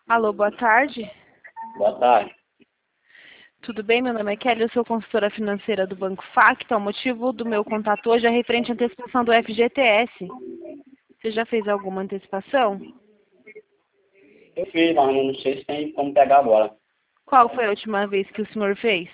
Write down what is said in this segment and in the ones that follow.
Alô, boa tarde. Boa tarde. Tudo bem? Meu nome é Kelly, eu sou consultora financeira do Banco Facta. O motivo do meu contato hoje é referente à antecipação do FGTS. Você já fez alguma antecipação? Eu fiz, mas não sei se tem como pegar agora. Qual foi a última vez que o senhor fez?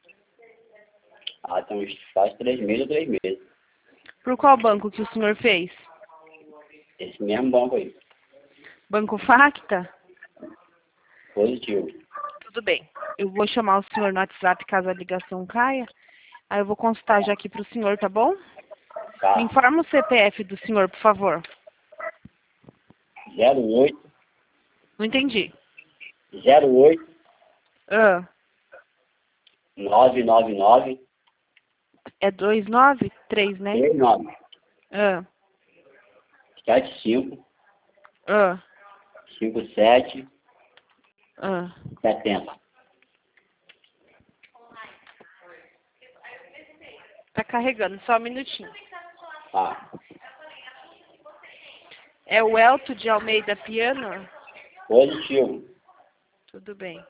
Tem faz 3 meses ou 3 meses. Por qual banco que o senhor fez? Esse mesmo banco aí. Banco Facta? Positivo. Tudo bem. Eu vou chamar o senhor no WhatsApp caso a ligação caia. Aí eu vou consultar já aqui para o senhor, tá bom? Me Tá. informa o CPF do senhor, por favor. 08 Não entendi. 08 Ah, 999 é 293, né? 39 Ah, 75 ah, 57 ah. 70. Tá carregando, só um minutinho. Tá. É o Elto de Almeida Piano? Positivo. Tudo bem.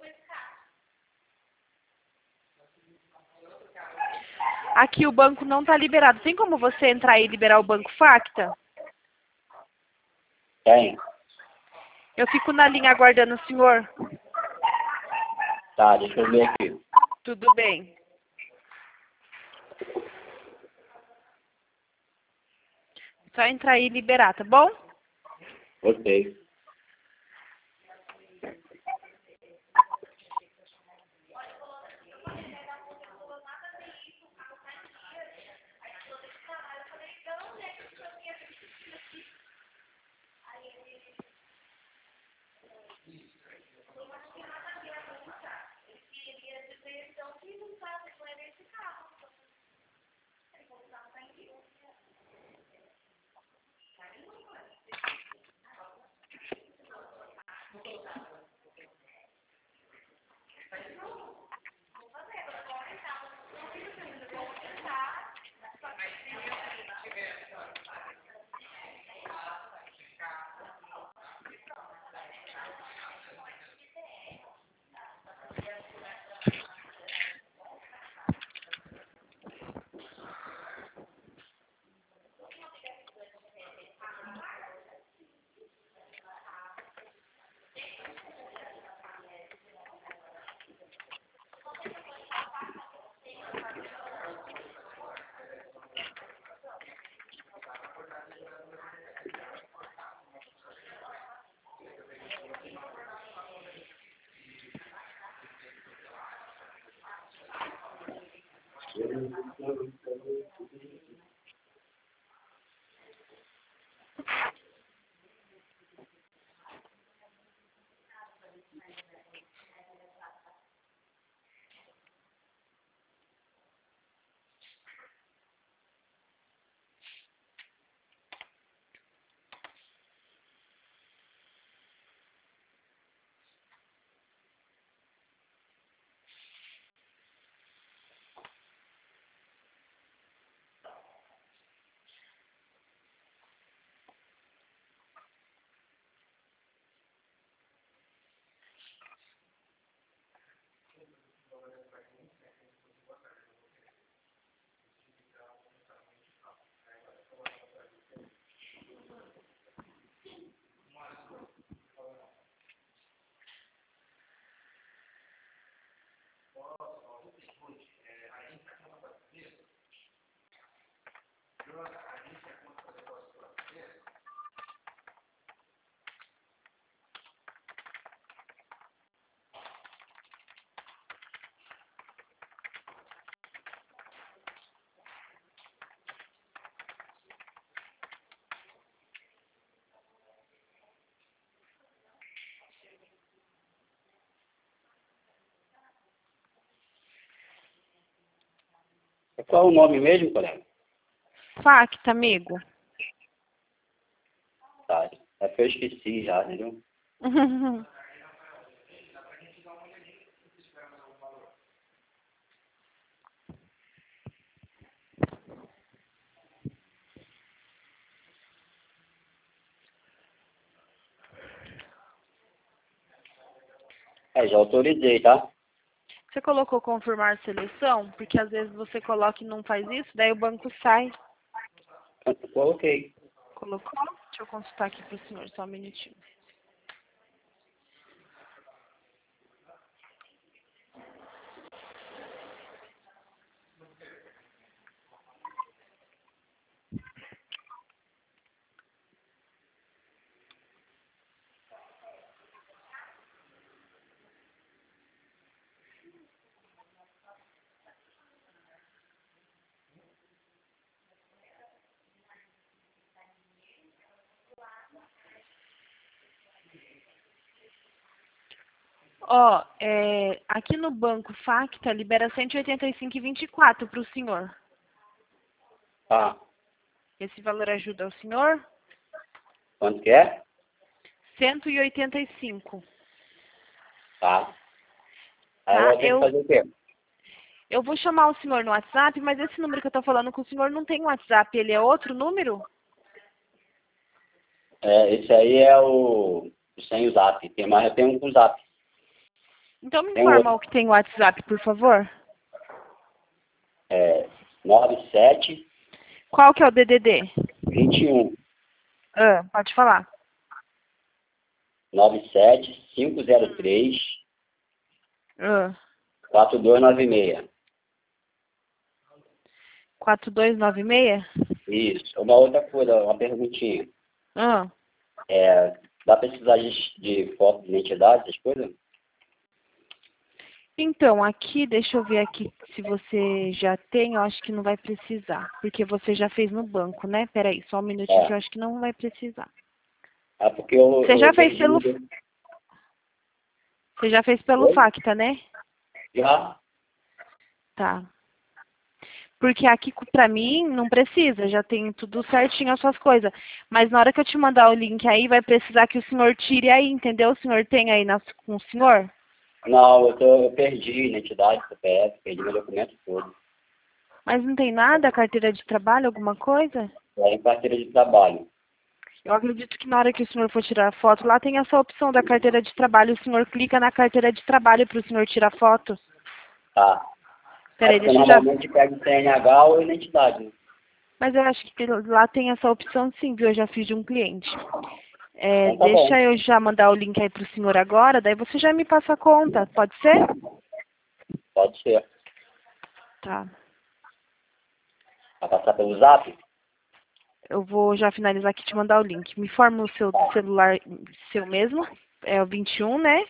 Aqui o banco não tá liberado. Tem como você entrar e liberar o Banco Facta? Tem. Eu fico na linha aguardando o senhor. Tá, deixa eu ver aqui. Tudo bem. Só entrar aí e liberar, tá bom? Ok. Qual é o nome mesmo, colega? Facta, amigo. Tá. É que eu esqueci já, entendeu? Já autorizei, tá? Você colocou confirmar seleção? Porque às vezes você coloca e não faz isso, daí o banco sai. Eu coloquei. Colocou? Deixa eu consultar aqui para o senhor, só um minutinho. Ó, aqui no banco Facta libera 185,24 para o senhor. Tá. Esse valor ajuda o senhor? Quanto que é? 185. Tá. Aí eu Tá? vou ter que fazer o quê? Eu vou chamar o senhor no WhatsApp, mas esse número que eu tô falando com o senhor não tem WhatsApp, ele é outro número? Esse aí é o sem o zap. Eu tenho um com zap. Então me Tem um informa outro. o que tem o WhatsApp, por favor. 97 Qual que é o DDD? 21 Pode falar. 97 503 Ah, 4296. 4296? Isso. Uma outra coisa, uma perguntinha. Ah, Dá pra precisar de foto de identidade, essas coisas? então, aqui, deixa eu ver aqui se você já tem, eu acho que não vai precisar, porque você já fez no banco, né? Peraí, só um minutinho que eu É. acho que não vai precisar. Porque eu, Você já eu fez perdi. pelo, você já fez pelo Oi? Facta, né? Já? Tá. Porque aqui pra mim não precisa, já tem tudo certinho as suas coisas. Mas na hora que eu te mandar o link aí, vai precisar que o senhor tire aí, entendeu? O senhor tem aí com o senhor? Não, eu perdi identidade, CPF, perdi meu documento todo. Mas não tem nada, carteira de trabalho, alguma coisa? É em carteira de trabalho. Eu acredito que na hora que o senhor for tirar a foto, lá tem essa opção da carteira de trabalho. O senhor clica na carteira de trabalho para o senhor tirar foto. Tá. Peraí, Porque deixa eu já... normalmente pega o CNH ou identidade, né? Mas eu acho que lá tem essa opção sim, viu? Eu já fiz de um cliente. Então tá bom. Deixa eu já mandar o link aí pro senhor agora, daí você já me passa a conta, pode ser? Pode ser. Tá. Vai passar pelo zap? Eu vou já finalizar aqui e te mandar o link. Me forma o seu celular, seu mesmo. É o 21, né?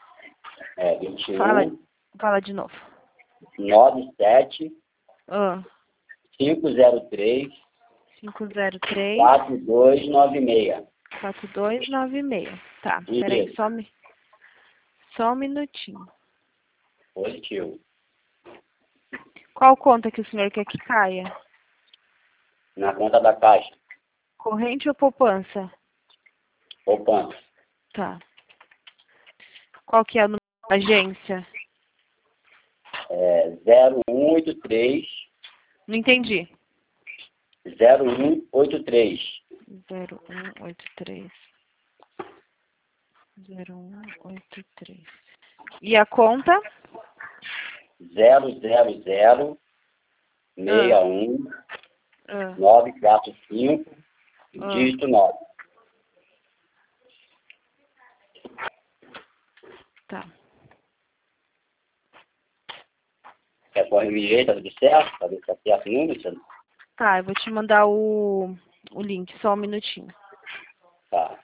21 Fala de novo. 97 Ah, 503 503 4296. 4296. Tá, peraí, Isso. só um minutinho. Positivo. Qual conta que o senhor quer que caia? Na conta da Caixa. Corrente ou poupança? Poupança. Tá. Qual que é o número da agência? 0183 Não entendi. 0183 0183. 0183. E a conta? 000 61 Ah, 945 ah. dígito 9. Tá. Quer pôr RG, tá tudo certo? Pra ver se tá certo o número, senhor? Tá, eu vou te mandar o link, só um minutinho. Tá.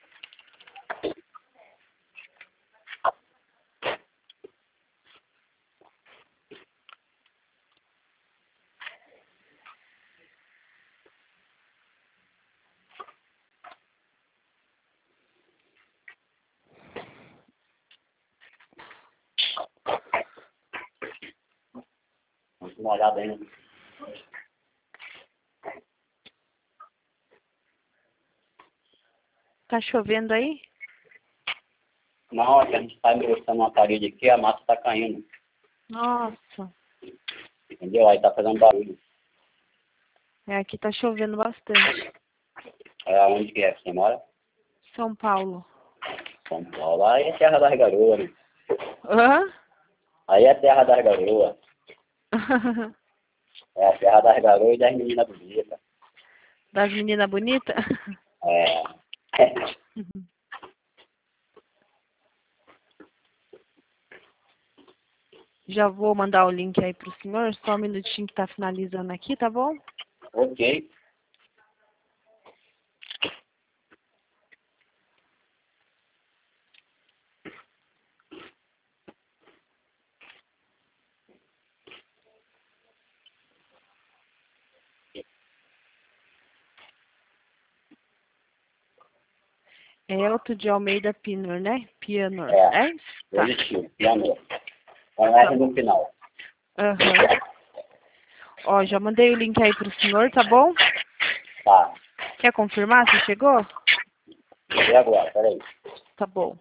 Vamos dar uma olhada aí, né? Tá chovendo aí? Não, é que a gente tá engrossando uma parede aqui, a massa tá caindo. Nossa. Entendeu? Aí tá fazendo barulho. Aqui tá chovendo bastante. Onde que é que você mora? São Paulo. São Paulo. Aí é Terra das Garoas, né? Hã? Aí é a terra das garoas. É a terra das garoas e das meninas bonitas. Das meninas bonitas? É. Já vou mandar o link aí pro senhor, só um minutinho que tá finalizando aqui, tá bom? Ok. É Elton de Almeida Pinor, né? Pianor, É. é isso? Tá. Positivo. Piano. Com R no final. Aham. Ó, já mandei o link aí pro senhor, tá bom? Tá. Quer confirmar se chegou? E agora? Peraí. Tá bom.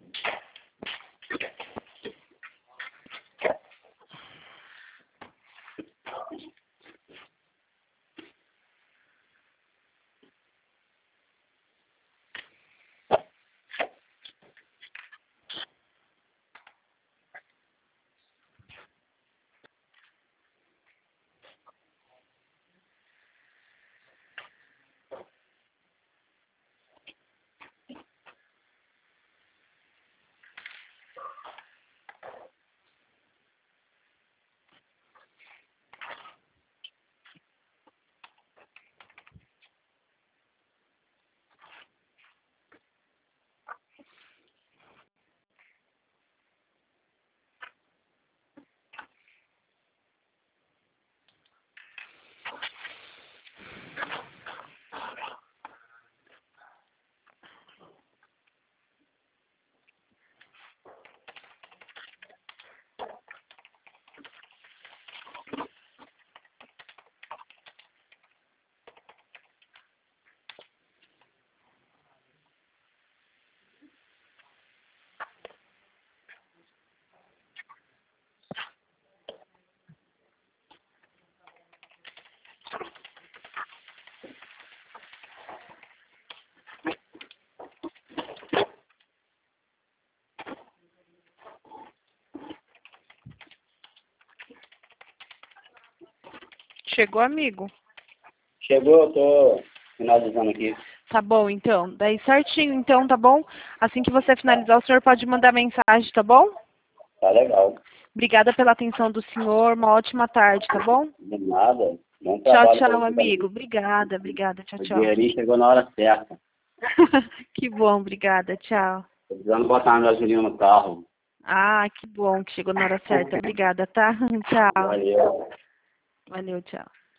Chegou, amigo? Chegou, eu tô finalizando aqui. Tá bom, então. Daí certinho, então, tá bom? Assim que você finalizar, o senhor pode mandar mensagem, tá bom? Tá legal. Obrigada pela atenção do senhor. Uma ótima tarde, tá bom? De nada. Bom Tchau, trabalho pra tchau, você amigo. também. Obrigada, obrigada. Tchau, O tchau. dinheirinho chegou na hora certa. Que bom, obrigada. Tchau. Tô precisando botar uma gasolina no carro. Ah, que bom que chegou na hora certa. Obrigada, tá? Tchau. Valeu. Valeu, tchau.